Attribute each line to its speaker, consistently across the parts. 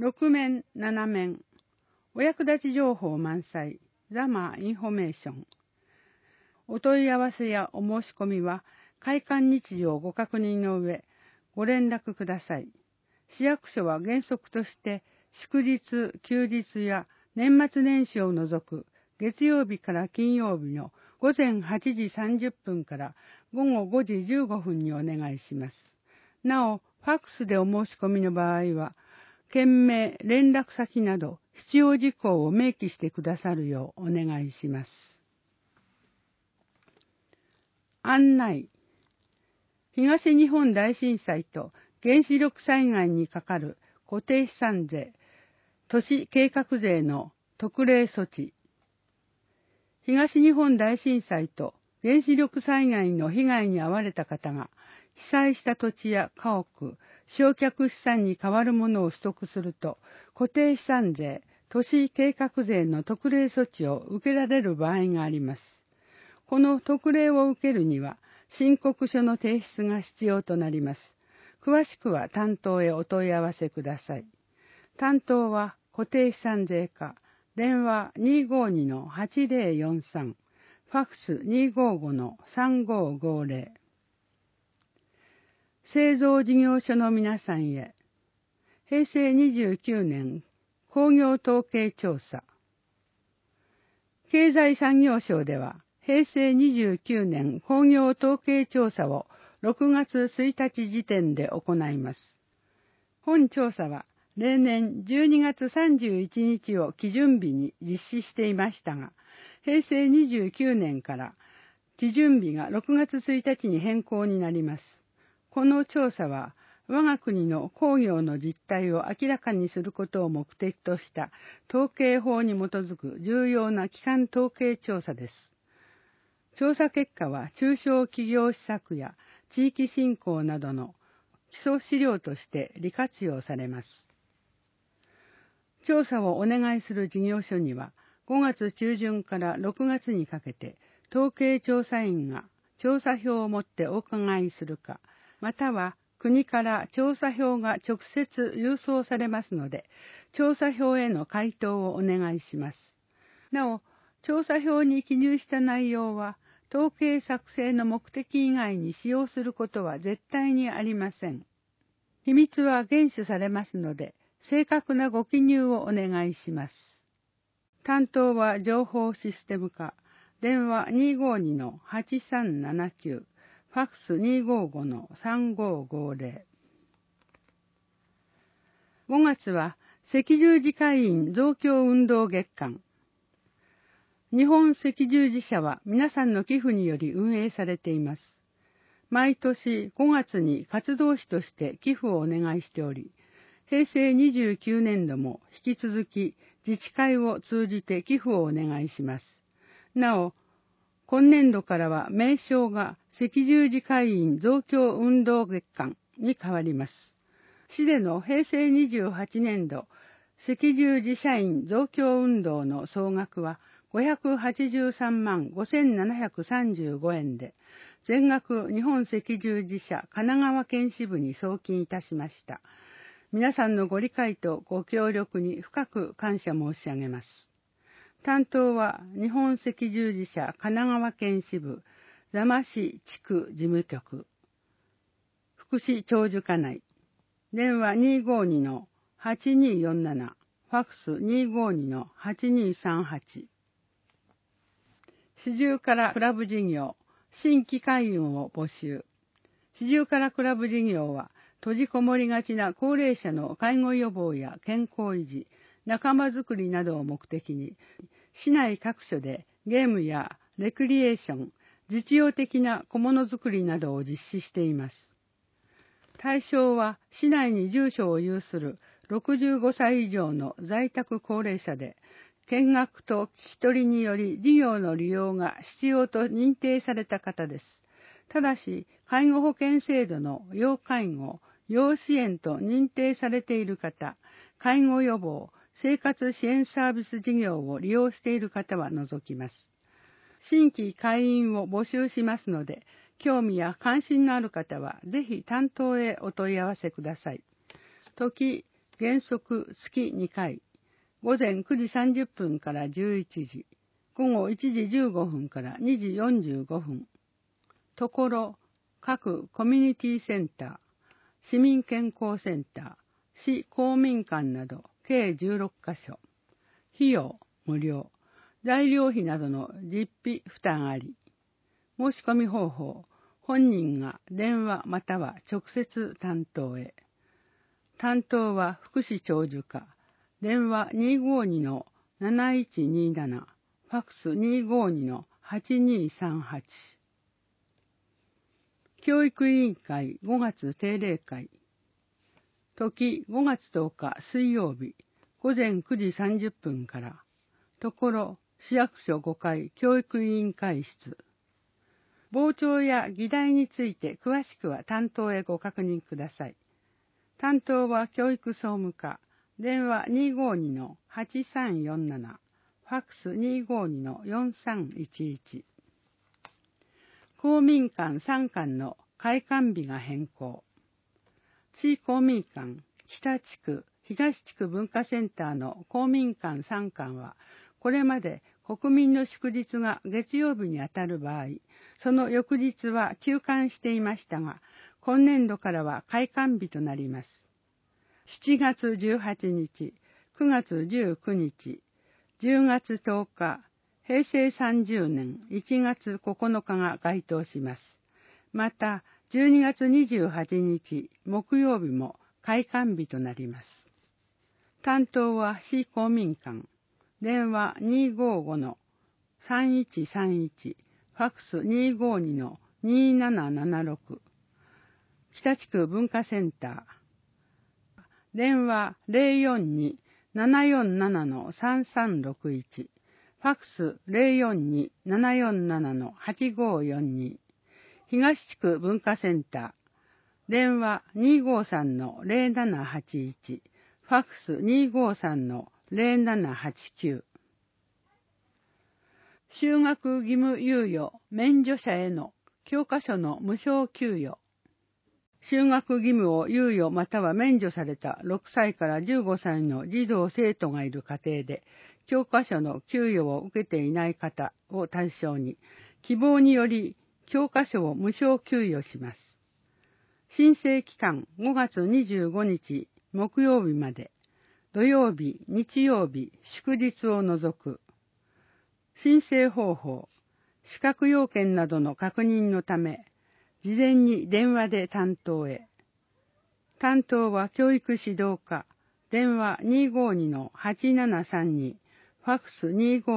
Speaker 1: 6面7面、お役立ち情報満載、ザマーインフォメーション。お問い合わせやお申し込みは、開館日時をご確認の上、ご連絡ください。市役所は原則として、祝日、休日や年末年始を除く月曜日から金曜日の午前8時30分から午後5時15分にお願いします。なお、ファックスでお申し込みの場合は、件名、連絡先など必要事項を明記してくださるようお願いします。案内。東日本大震災と原子力災害にかかる固定資産税、都市計画税の特例措置。東日本大震災と原子力災害の被害に遭われた方が、被災した土地や家屋、償却資産に代わるものを取得すると、固定資産税、都市計画税の特例措置を受けられる場合があります。この特例を受けるには、申告書の提出が必要となります。詳しくは担当へお問い合わせください。担当は固定資産税課、電話 252-8043、ファックス 255-3550。製造事業所の皆さんへ、平成29年工業統計調査。経済産業省では、平成29年工業統計調査を6月1日時点で行います。本調査は例年12月31日を基準日に実施していましたが、平成29年から基準日が6月1日に変更になります。この調査は我が国の工業の実態を明らかにすることを目的とした統計法に基づく重要な基幹統計調査です。調査結果は中小企業施策や地域振興などの基礎資料として利活用されます。調査をお願いする事業所には5月中旬から6月にかけて統計調査員が調査票を持ってお伺いするか、または国から調査票が直接郵送されますので、調査票への回答をお願いします。なお、調査票に記入した内容は、統計作成の目的以外に使用することは絶対にありません。秘密は厳守されますので、正確なご記入をお願いします。担当は情報システム課、電話 252-8379、ファックス 255-3550。5月は赤十字会員増強運動月間。日本赤十字社は皆さんの寄付により運営されています。毎年5月に活動費として寄付をお願いしており、平成29年度も引き続き自治会を通じて寄付をお願いします。なお、今年度からは名称が赤十字会員増強運動月間に変わります。市での平成28年度赤十字社員増強運動の総額は583万5735円で、全額日本赤十字社神奈川県支部に送金いたしました。皆さんのご理解とご協力に深く感謝申し上げます。担当は日本赤十字社神奈川県支部座間市地区事務局、福祉長寿課内、電話 252-8247、ファックス 252-8238。四十からクラブ事業、新規会員を募集。四十からクラブ事業は、閉じこもりがちな高齢者の介護予防や健康維持、仲間づくりなどを目的に、市内各所でゲームやレクリエーション、実用的な小物づくりなどを実施しています。対象は、市内に住所を有する65歳以上の在宅高齢者で、見学と聞き取りにより事業の利用が必要と認定された方です。ただし、介護保険制度の要介護、要支援と認定されている方、介護予防、生活支援サービス事業を利用している方は除きます。新規会員を募集しますので、興味や関心のある方は、ぜひ担当へお問い合わせください。時、 原則月2回、午前9時30分から11時、午後1時15分から2時45分。ところ、各コミュニティセンター、市民健康センター、市公民館など計16カ所。費用無料。材料費などの実費負担あり。申し込み方法、本人が電話または直接担当へ。担当は福祉長寿課。電話252-7127、ファックス252-8238。教育委員会5月定例会。時5月10日水曜日、午前9時30分から。ところ、市役所5階教育委員会室。傍聴や議題について詳しくは担当へご確認ください。担当は教育総務課。電話252-8347、ファックス252-4311。公民館3館の開館日が変更。市公民館、北地区、東地区文化センターの公民館3館は、これまで国民の祝日が月曜日にあたる場合、その翌日は休館していましたが、今年度からは開館日となります。7月18日、9月19日、10月10日、平成30年1月9日が該当します。また、12月28日、木曜日も開館日となります。担当は市公民館。電話255-3131、ファックス252-2776。北地区文化センター。電話042-747-3361、ファックス042-747-8542。東地区文化センター。電話253-0781、ファックス253-0789。就学義務猶予免除者への教科書の無償給与。就学義務を猶予または免除された6歳から15歳の児童生徒がいる家庭で、教科書の給与を受けていない方を対象に、希望により教科書を無償給与します。申請期間5月25日木曜日まで、土曜日、日曜日、祝日を除く。申請方法、資格要件などの確認のため、事前に電話で担当へ。担当は教育指導課、電話252-8732、ファックス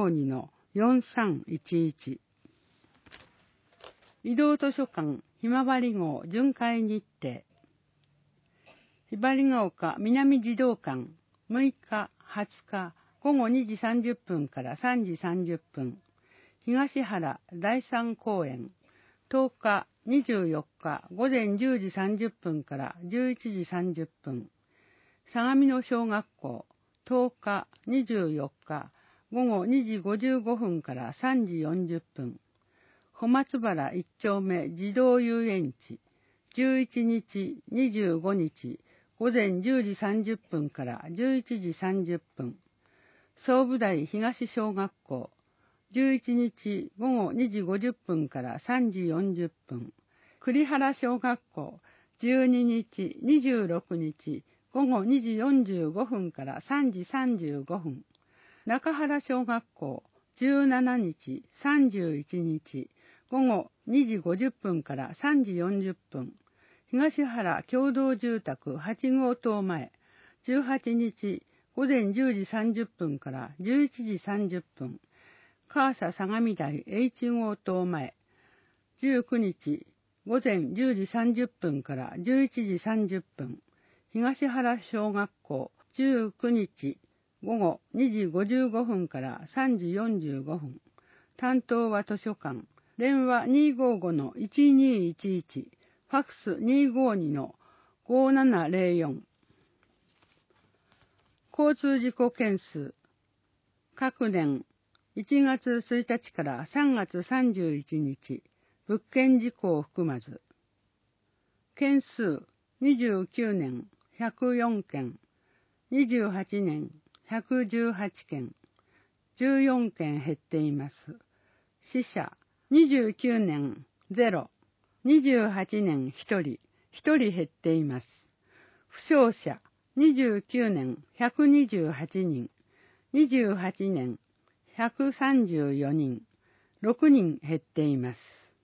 Speaker 1: 252-4311。移動図書館ひまわり号巡回日程。ひばりが丘南児童館、6日、20日、午後2時30分から3時30分。東原第三公園、10日、24日、午前10時30分から11時30分。相模野小学校、10日、24日、午後2時55分から3時40分。小松原1丁目児童遊園地、11日、25日、午前10時30分から11時30分。総武台東小学校、11日午後2時50分から3時40分。栗原小学校、12日、26日、午後2時45分から3時35分。中原小学校、17日、31日、午後2時50分から3時40分。東原共同住宅8号棟前、18日、午前10時30分から11時30分。川佐相模台 H 号棟前、19日、午前10時30分から11時30分。東原小学校、19日、午後2時55分から3時45分。担当は図書館。電話255-1211、ファックス252-5704。交通事故件数。各年1月1日から3月31日、物件事故を含まず。件数29年104件。 28年118件、14件減っています。死者29年0、28年1人、1人減っています。負傷者29年128人、28年134人、6人減っています。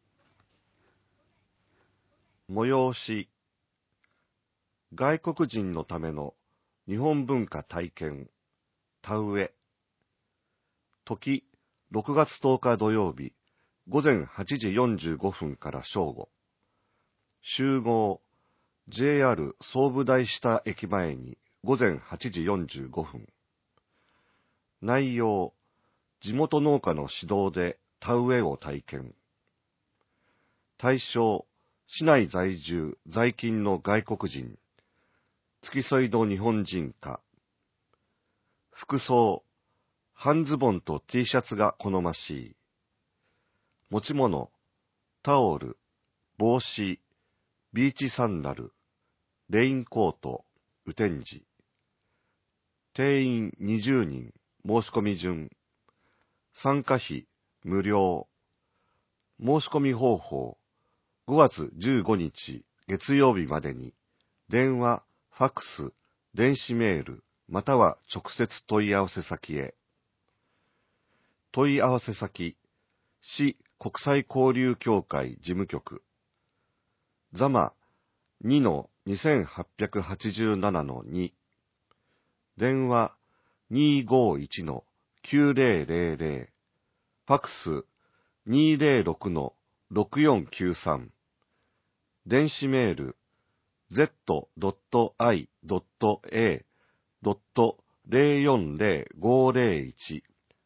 Speaker 2: 催し、外国人のための日本文化体験、田植え。時、6月10日土曜日、午前8時45分から正午。集合、JR 総武台下駅前に午前8時45分。内容、地元農家の指導で田植えを体験。対象、市内在住、在勤の外国人。付き添いの日本人か。服装、半ズボンと T シャツが好ましい。持ち物、タオル、帽子、ビーチサンダル、レインコート、雨天時。定員20人、申し込み順。参加費、無料。申し込み方法、5月15日、月曜日までに、電話、ファックス、電子メール、または直接問い合わせ先へ。問い合わせ先、市国際交流協会事務局。座間 2-2887-2。電話 251-9000。ファックス 206-6493。電子メール z.i.a.040501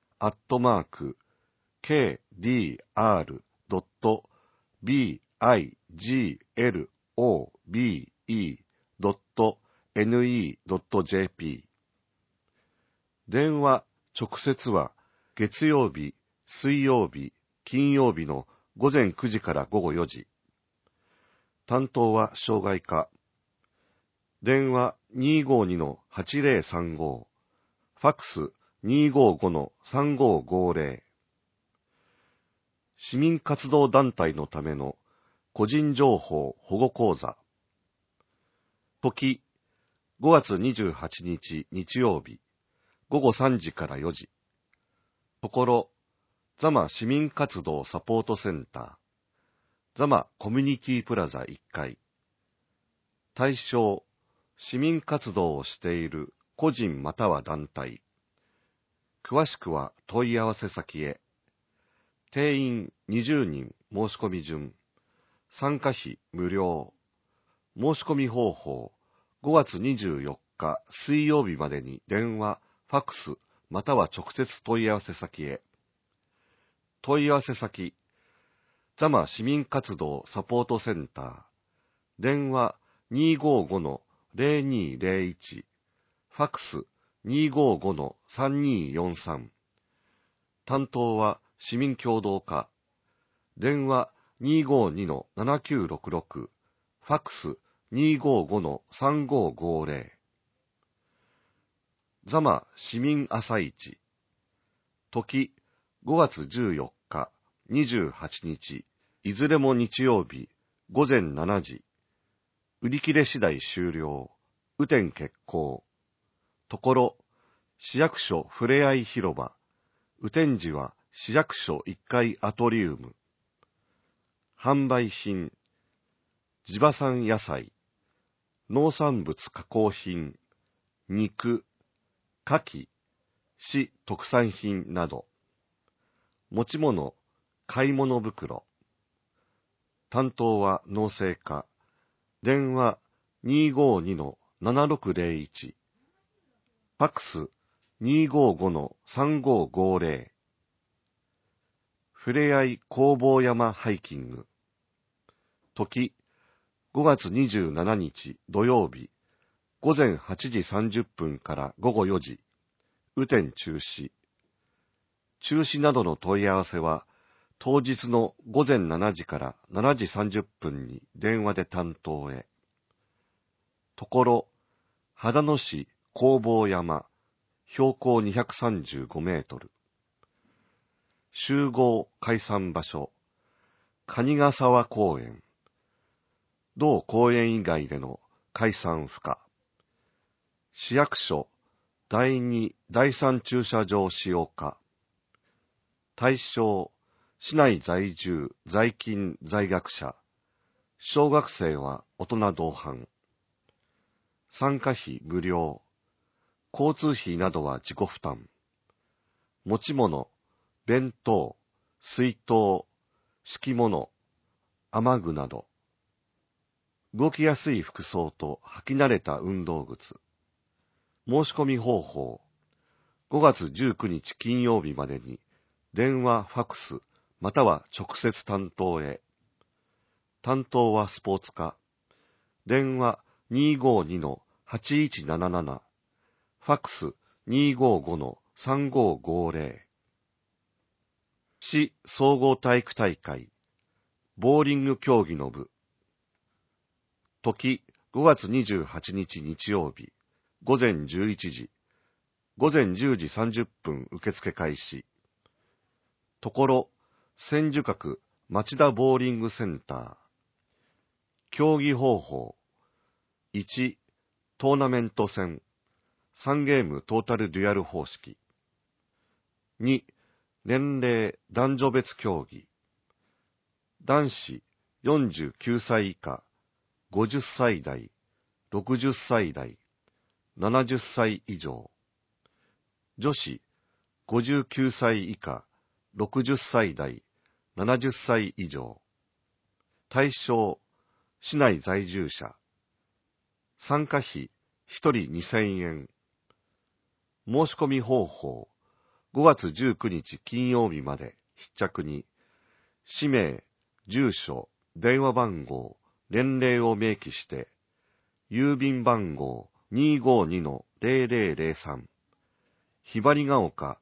Speaker 2: @kdr.biglobe.ne.jp。 電話、直接は月曜日、水曜日、金曜日の午前9時から午後4時。担当は障害課。電話 252-8035。ファックス 255-3550。市民活動団体のための個人情報保護講座。時、5月28日日曜日、午後3時から4時。ところ、座間市民活動サポートセンター。座間コミュニティプラザ1階。対象、市民活動をしている個人または団体。詳しくは問い合わせ先へ。定員20人申し込み順。参加費無料。申し込み方法、5月24日水曜日までに電話、ファックス、または直接問い合わせ先へ。問い合わせ先、座間市民活動サポートセンター。電話 255-0201。ファックス 255-3243。担当は市民協同課。電話 252-7966。ファックス 255-3550。座間市民朝市。時、5月14日、28日、いずれも日曜日、午前7時。売り切れ次第終了。雨天決行。ところ、市役所ふれあい広場。雨天時は市役所1階アトリウム。販売品。地場産野菜。農産物加工品。肉。牡蠣。市特産品など。持ち物。買い物袋。担当は農政課。電話 252-7601。ファックス 255-3550。ふれあい工房山ハイキング。時、5月27日土曜日、午前8時30分から午後4時。雨天中止。中止などの問い合わせは、当日の午前7時から7時30分に電話で担当へ。ところ、秦野市弘法山、標高235メートル。集合解散場所、蟹ヶ沢公園。同公園以外での解散不可。市役所、第2、第3駐車場使用可。対象、市内在住、在勤、在学者。小学生は大人同伴。参加費無料。交通費などは自己負担。持ち物、弁当、水筒、敷物、雨具など。動きやすい服装と履き慣れた運動靴。申し込み方法。5月19日金曜日までに、電話、ファクス、または直接担当へ。担当はスポーツ課。電話252-8177。ファクス255-3550。市総合体育大会。ボーリング競技の部。時、5月28日日曜日、午前11時、午前10時30分受付開始。ところ、千住閣町田ボーリングセンター。競技方法。1、トーナメント戦。3ゲームトータルデュアル方式。2、年齢男女別競技。男子49歳以下、50歳代、60歳代、70歳以上。女子59歳以下、60歳代、70歳以上。対象、市内在住者。参加費、1人2000円。申し込み方法、5月19日金曜日まで必着に、氏名、住所、電話番号、年齢を明記して、郵便番号 252-0003、ひばりが丘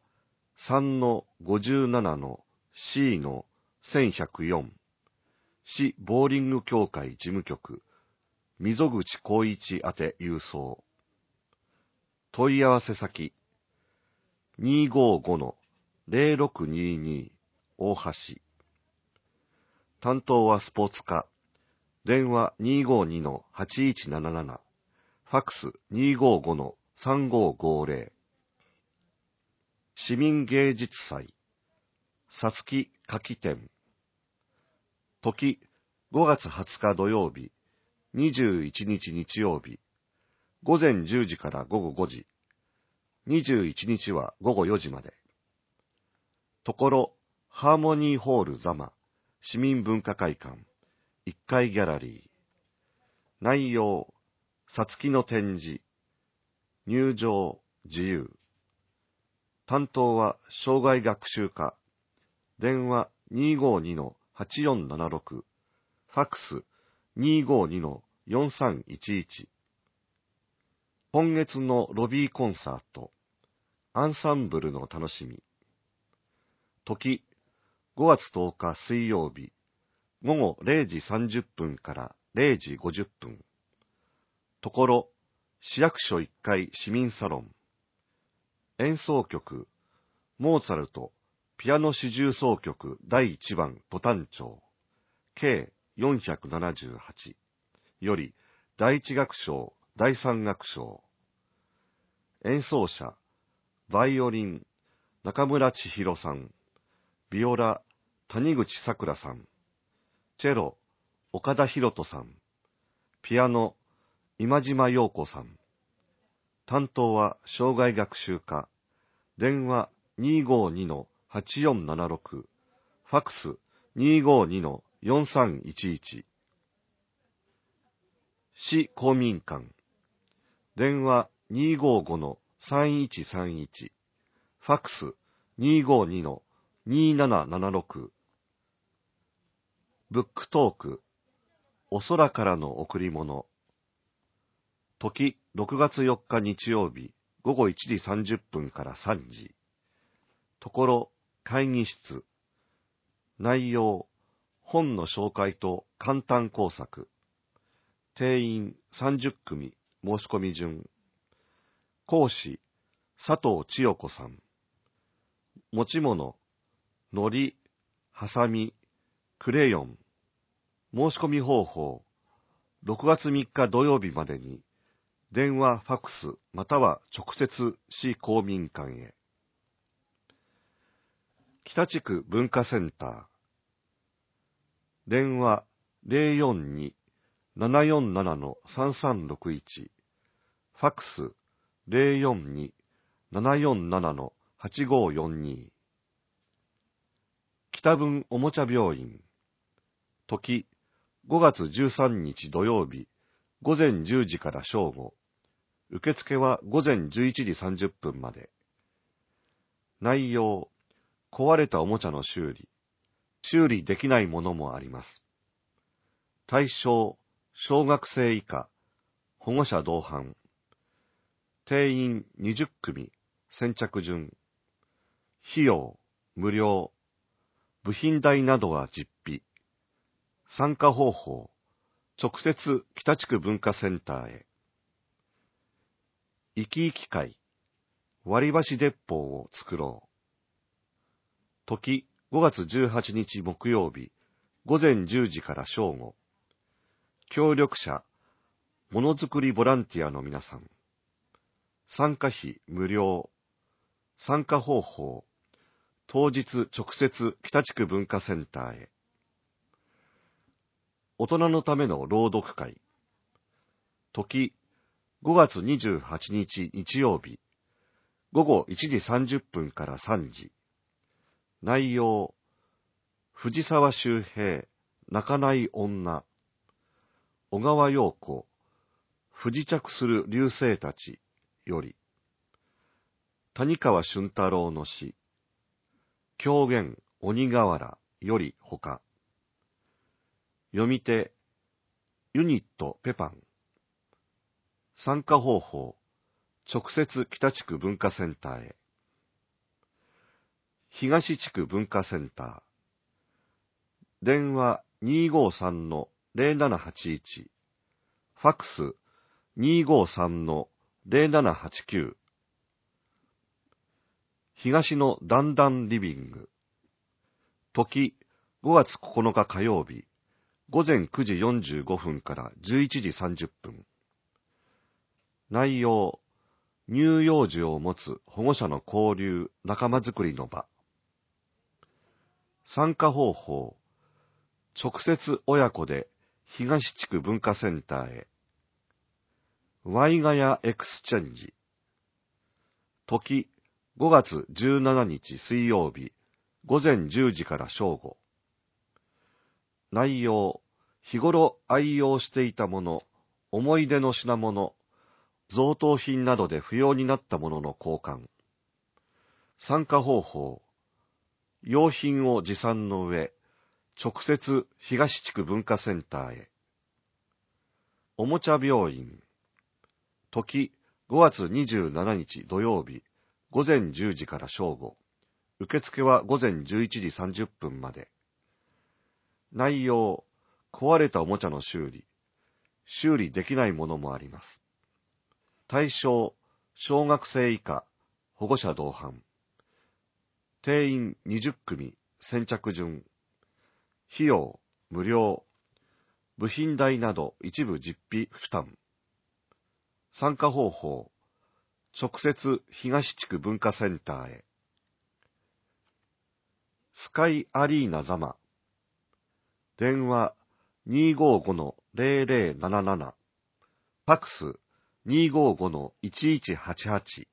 Speaker 2: 3-57-C-1104、市ボーリング協会事務局、溝口浩一宛て郵送。問い合わせ先、255-0622、大橋。担当はスポーツ課。電話252-8177。ファクス255-3550。市民芸術祭。さつき夏季展。時、5月20日土曜日、21日日曜日。午前10時から午後5時。21日は午後4時まで。ところ、ハーモニーホール座間、市民文化会館、1階ギャラリー。内容、さつきの展示。入場、自由。担当は、障害学習課。電話252-8476。ファクス252-4311。今月のロビーコンサート。アンサンブルの楽しみ。時、5月10日水曜日、午後0時30分から0時50分。ところ、市役所1階市民サロン。演奏曲、モーツァルト、ピアノ四重奏曲第1番ト短調、計478より第1楽章、第3楽章。演奏者、バイオリン、中村千尋さん。ビオラ、谷口さくらさん。チェロ、岡田博人さん。ピアノ、今島陽子さん。担当は障害学習課。電話252-8476。ファクス252-4311。市公民館。電話255-3131。ファクス252-2776。ブックトーク。お空からの贈り物。時、6月4日日曜日、午後1時30分から3時。ところ、会議室。内容、本の紹介と簡単工作。定員30組、申し込み順。 講師、佐藤千代子さん。持ち物、糊、ハサミ、クレヨン。申し込み方法、6月3日土曜日までに、電話、ファックス、または直接市公民館へ。北地区文化センター。電話042-747-3361。ファックス042-747-8542。北分おもちゃ病院。時5月13日土曜日、午前10時から正午。受付は午前11時30分まで。内容、壊れたおもちゃの修理。修理できないものもあります。対象、小学生以下、保護者同伴。定員20組、先着順。費用、無料。部品代などは実費。参加方法、直接北地区文化センターへ。生き生き会、割り箸鉄砲を作ろう。時5月18日木曜日、午前10時から正午。協力者、ものづくりボランティアの皆さん。参加費無料。参加方法、当日直接北地区文化センターへ。大人のための朗読会。時5月28日日曜日、午後1時30分から3時。内容、藤沢周平、泣かない女。小川陽子、不時着する流星たちより。谷川俊太郎の詩。狂言、鬼瓦よりほか。読み手、ユニットペパン。参加方法、直接北地区文化センターへ。東地区文化センター。電話253-0781。ファックス253-0789。東のだんだんリビング。時5月9日火曜日、午前9時45分から11時30分。内容、乳幼児を持つ保護者の交流、仲間づくりの場。参加方法、直接親子で東地区文化センターへ。ワイガヤエクスチェンジ。時5月17日水曜日、午前10時から正午。内容、日頃愛用していたもの、思い出の品物、贈答品などで不要になったものの交換。参加方法、用品を持参の上、直接東地区文化センターへ。おもちゃ病院。時5月27日土曜日、午前10時から正午。受付は午前11時30分まで。内容、壊れたおもちゃの修理。修理できないものもあります。対象、小学生以下、保護者同伴。定員20組、先着順。費用、無料。部品代など一部実費負担。参加方法、直接東地区文化センターへ。スカイアリーナザマ。電話255-0077。ファックス255-1188。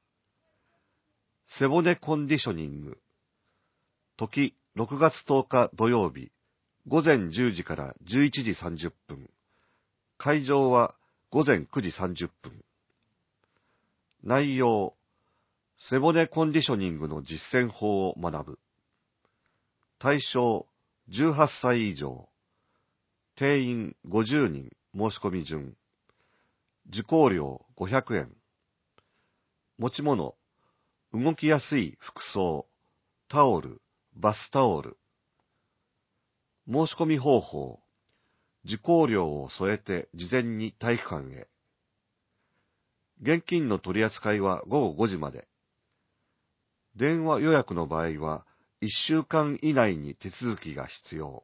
Speaker 2: 背骨コンディショニング。時6月10日土曜日、午前10時から11時30分。会場は午前9時30分。内容、背骨コンディショニングの実践法を学ぶ。対象、18歳以上。定員50人、申し込み順。受講料500円。持ち物、動きやすい服装、タオル、バスタオル。申し込み方法、受講料を添えて事前に体育館へ。 現金の取り扱いは午後5時まで。電話予約の場合は1週間以内に手続きが必要。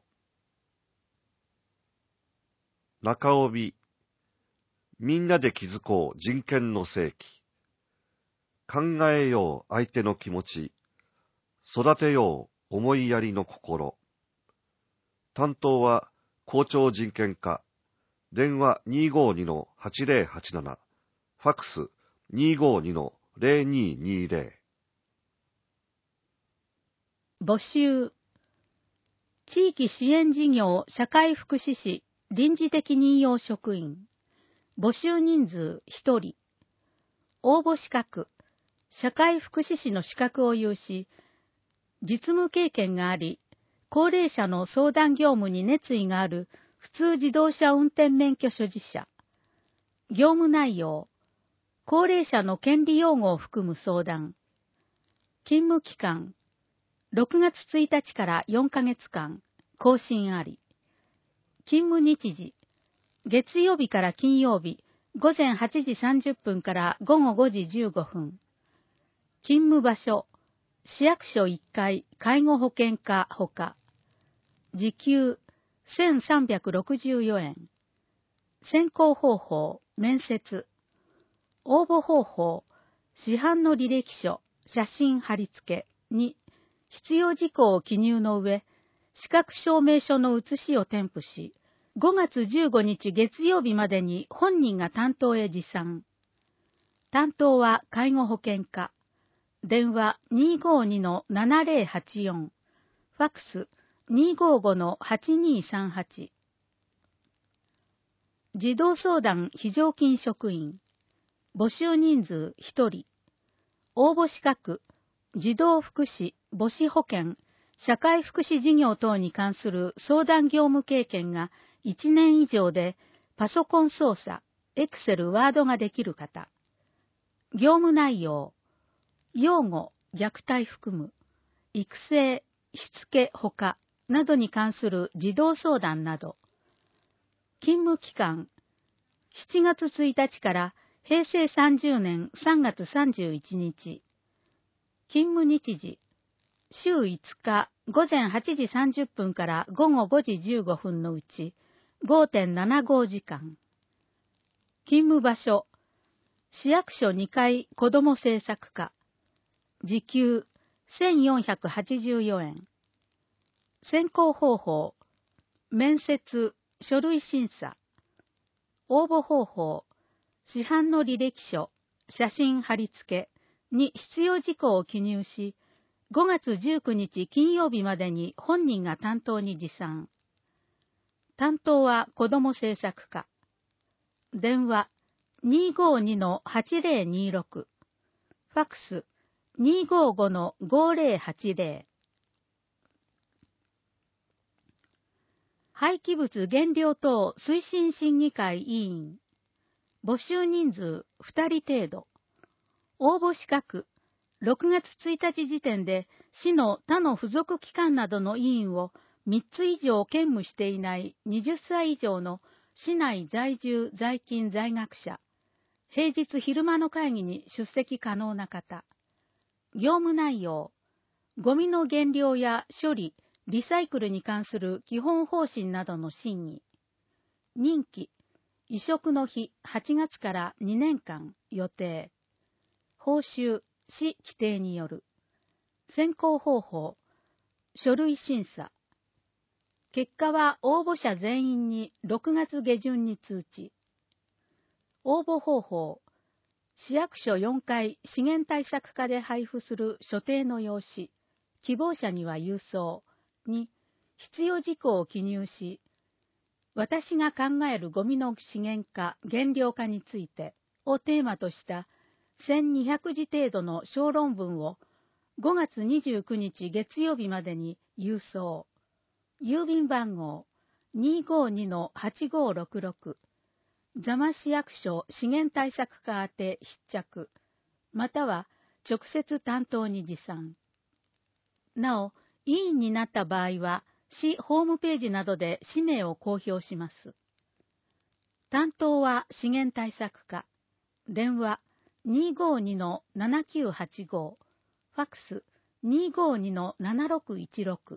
Speaker 2: 中帯、みんなで気づこう人権の世紀。考えよう相手の気持ち。育てよう思いやりの心。担当は校長人権課。電話 252-8087。ファックス 252-0220。
Speaker 3: 募集。地域支援事業社会福祉士臨時的任用職員。募集人数1人。応募資格。社会福祉士の資格を有し、実務経験があり、高齢者の相談業務に熱意がある普通自動車運転免許所持者。業務内容。高齢者の権利擁護を含む相談。勤務期間。6月1日から4ヶ月間、更新あり。勤務日時。月曜日から金曜日、午前8時30分から午後5時15分。勤務場所。市役所1階介護保険課ほか。時給1364円。選考方法、面接。応募方法、市販の履歴書、写真貼り付けに必要事項を記入の上、資格証明書の写しを添付し、5月15日月曜日までに本人が担当へ持参。担当は介護保険課。電話 252-7084。ファックス 255-8238。児童相談非常勤職員。募集人数1人。応募資格。児童福祉、母子保健、社会福祉事業等に関する相談業務経験が1年以上で、パソコン操作、エクセル、ワードができる方。業務内容。養護、虐待含む、育成、しつけほかなどに関する児童相談など。勤務期間。7月1日から平成30年3月31日。勤務日時。週5日午前8時30分から午後5時15分のうち 5.75 時間。勤務場所。市役所2階子ども政策課。時給1484円。選考方法。面接、書類審査。応募方法。市販の履歴書、写真貼り付けに必要事項を記入し、5月19日金曜日までに本人が担当に持参。担当は子ども政策課。電話 252-8026。ファックス 255-5080。廃棄物減量等推進審議会委員。募集人数2人程度。応募資格。6月1日時点で市の他の付属機関などの委員を3つ以上兼務していない20歳以上の市内在住在勤在学者。平日昼間の会議に出席可能な方。業務内容。ゴミの減量や処理、リサイクルに関する基本方針などの審議。任期。移植の日8月から2年間予定。報酬。市規定による。選考方法。書類審査。結果は応募者全員に6月下旬に通知。応募方法。市役所4階資源対策課で配布する所定の用紙、希望者には郵送に必要事項を記入し、私が考えるゴミの資源化、減量化についてをテーマとした1200字程度の小論文を5月29日月曜日までに郵送。郵便番号 252-8566。座間市役所資源対策課宛て必着、または直接担当に持参。なお、委員になった場合は、市ホームページなどで氏名を公表します。担当は資源対策課。 電話252-7985、ファックス252-7616。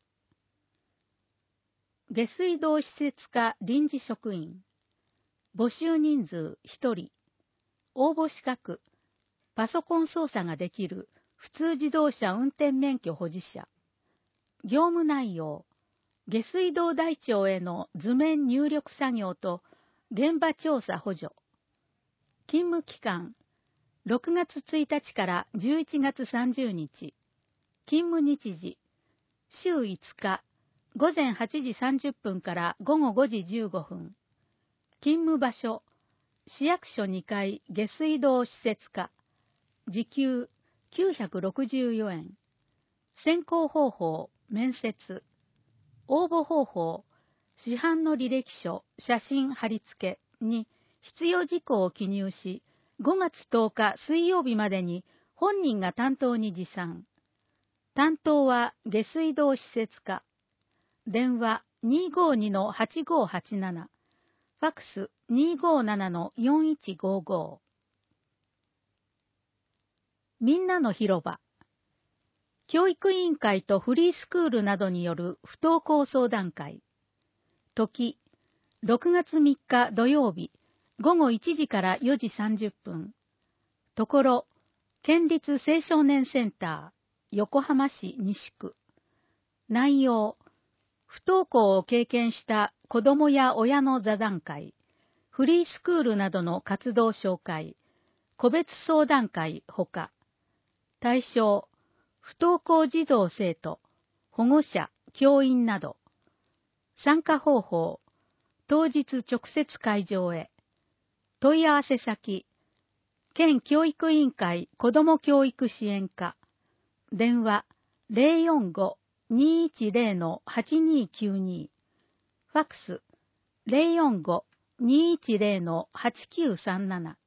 Speaker 3: 下水道施設課臨時職員。募集人数1人。応募資格。パソコン操作ができる普通自動車運転免許保持者。業務内容。下水道台帳への図面入力作業と現場調査補助。勤務期間。6月1日から11月30日。勤務日時。週5日。午前8時30分から午後5時15分。勤務場所。市役所2階下水道施設課。時給964円。選考方法、面接。応募方法、市販の履歴書、写真貼り付けに必要事項を記入し、5月10日水曜日までに本人が担当に持参。担当は下水道施設課。電話252-8587。ファックス257-4155。みんなの広場。教育委員会とフリースクールなどによる不登校相談会。時、6月3日土曜日、午後1時から4時30分。ところ、県立青少年センター、横浜市西区。内容、不登校を経験した子どもや親の座談会、フリースクールなどの活動紹介、個別相談会ほか、対象、不登校児童生徒、保護者、教員など。参加方法、当日直接会場へ。問い合わせ先、県教育委員会子ども教育支援課。電話045-210-8292。ファックス045-210-8937。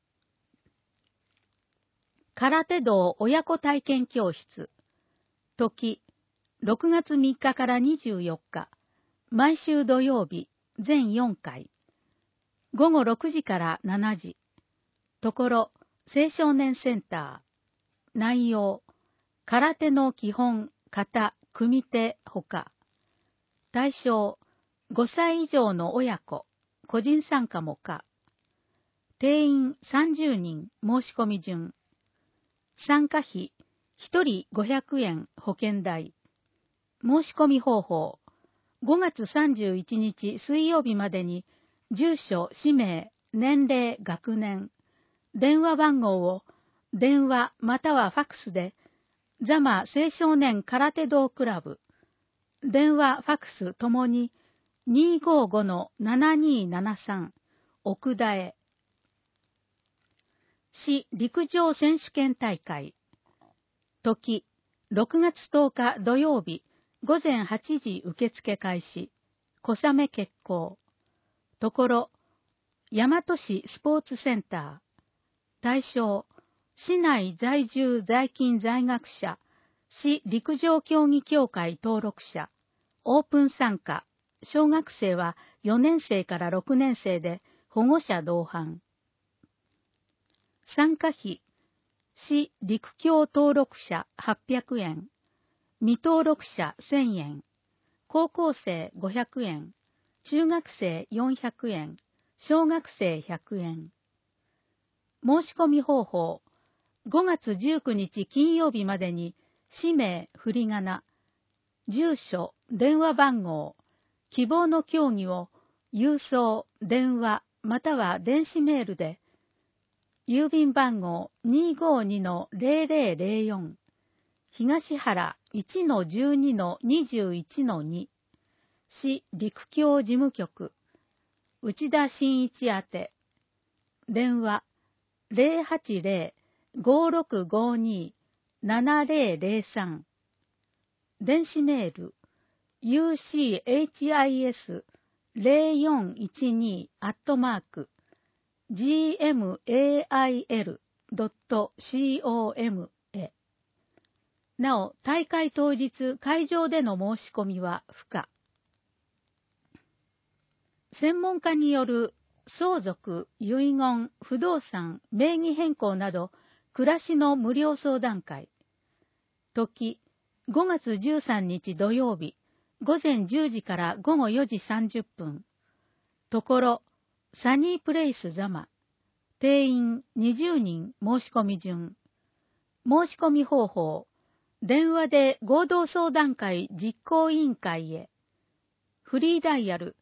Speaker 3: 空手道親子体験教室。時、6月3日から24日。毎週土曜日、全4回。午後6時から7時。ところ、青少年センター。内容、空手の基本、型、組手、ほか。対象、5歳以上の親子、個人参加も可。定員30人、申し込み順。参加費、1人500円保険代。申し込み方法、5月31日水曜日までに、住所、氏名、年齢、学年、電話番号を電話またはファックスで、座間青少年空手道クラブ、電話ファックスともに 255-7273 奥田へ。市陸上選手権大会。時、6月10日土曜日、午前8時受付開始。小雨決行。ところ、大和市スポーツセンター。対象、市内在住在勤在学者、市陸上競技協会登録者、オープン参加、小学生は4年生から6年生で保護者同伴。参加費、市陸協登録者800円、未登録者1000円、高校生500円、中学生400円、小学生100円。申し込み方法、5月19日金曜日までに、氏名、振り仮名、住所、電話番号、希望の競技を郵送、電話、または電子メールで、郵便番号 252-0004、東原 1-12-21-2、市陸協事務局、内田真一宛て、電話080-5652-7003、電子メール uchis-412@gmail.com へ。なお、大会当日会場での申し込みは不可。専門家による相続、遺言、不動産、名義変更など、暮らしの無料相談会。時、5月13日土曜日、午前10時から午後4時30分。ところ、サニープレイス座間。定員20人申し込み順。申し込み方法。電話で合同相談会実行委員会へ。フリーダイヤル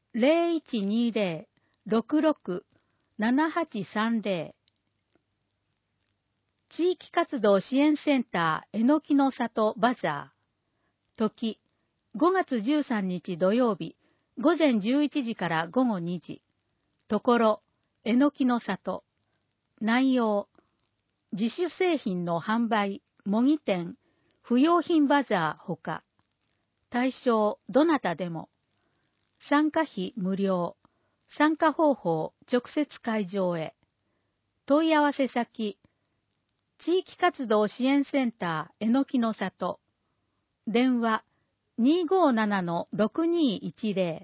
Speaker 3: 0120-66-7830。地域活動支援センターえのきの里バザー。時、5月13日土曜日、午前11時から午後2時。ところ、えのきの里。内容、自主製品の販売、模擬店、不用品バザーほか。対象、どなたでも。参加費無料。参加方法、直接会場へ。問い合わせ先、地域活動支援センターえのきの里。電話、257-6210。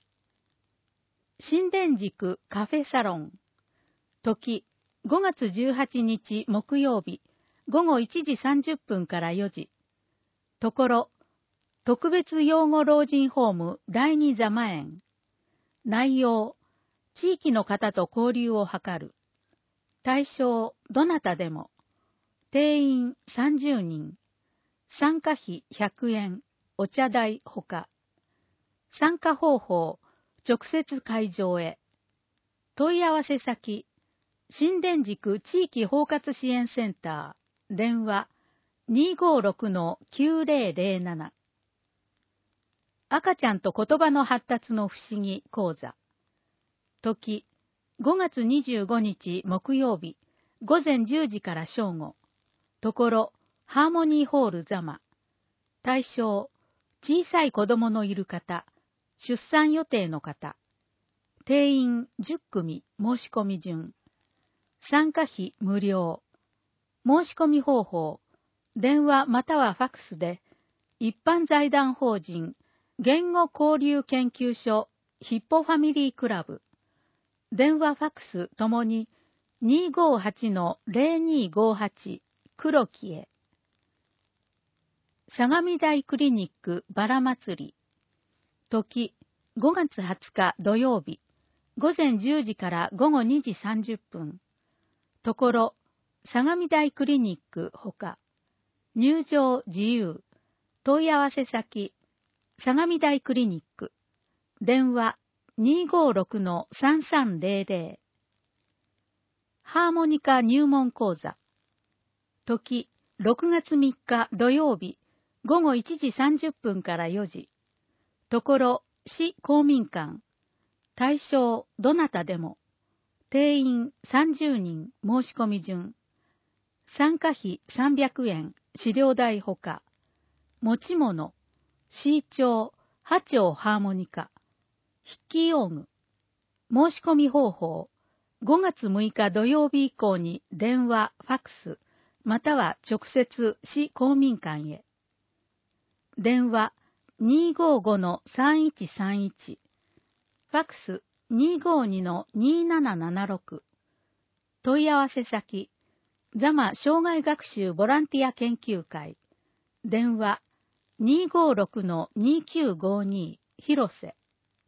Speaker 3: 新田塾カフェサロン。時、5月18日木曜日、午後1時30分から4時。ところ、特別養護老人ホーム第二座間園。内容、地域の方と交流を図る。対象、どなたでも。定員30人。参加費100円。お茶代ほか。参加方法、直接会場へ。問い合わせ先、新田塾地域包括支援センター。電話、256-9007。赤ちゃんと言葉の発達の不思議講座。時、5月25日木曜日、午前10時から正午。ところ、ハーモニーホール座間。対象、小さい子供のいる方、出産予定の方。定員10組申し込み順。参加費無料。申し込み方法、電話またはファックスで、一般財団法人言語交流研究所ヒッポファミリークラブ。電話ファックスともに 258-0258 黒木へ。相模台クリニックバラ祭り。時、5月20日土曜日、午前10時から午後2時30分。ところ、相模台クリニックほか。入場自由。問い合わせ先、相模台クリニック。電話 256-3300。ハーモニカ入門講座。時、6月3日土曜日、午後1時30分から4時。ところ、市公民館。対象、どなたでも。定員30人申し込み順。参加費300円、資料代ほか。持ち物、C 調、波長ハーモニカ。筆記用具。申し込み方法、5月6日土曜日以降に電話、ファックス、または直接市公民館へ。電話 255-3131。ファックス 252-2776。問い合わせ先、座間障害学習ボランティア研究会。電話 256-2952 広瀬。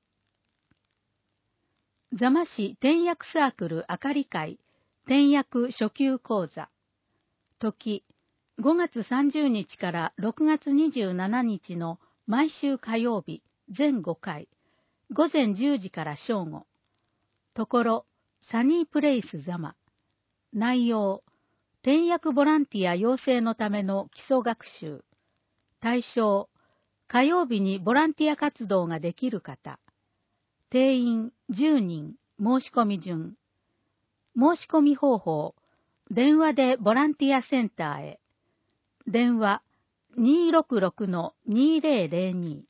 Speaker 3: 座間市転訳サークルあかり会転訳初級講座。時、5月30日から6月27日の毎週火曜日全5回、午前10時から正午。ところ、サニープレイス座間。内容、転訳ボランティア養成のための基礎学習。対象、火曜日にボランティア活動ができる方。定員10人申し込み順。申し込み方法、電話でボランティアセンターへ。電話 266-2002。